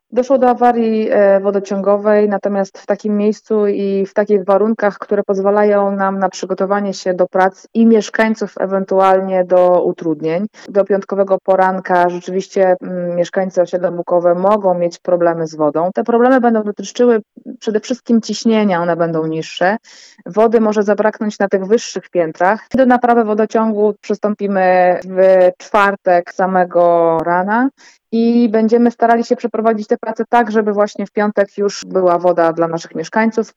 Doszło do awarii wodociągowej, natomiast w takim miejscu i w takich warunkach, które pozwalają nam na przygotowanie się do prac i mieszkańców ewentualnie do utrudnień. Do piątkowego poranka rzeczywiście mieszkańcy osiedla Bukowe mogą mieć problemy z wodą. Te problemy będą dotyczyły przede wszystkim ciśnienia, one będą niższe. Wody może zabraknąć na tych wyższych piętrach. Do naprawy wodociągu przystąpimy w czwartek samego rana i będziemy starali się przeprowadzić te prace tak, żeby właśnie w piątek już była woda dla naszych mieszkańców.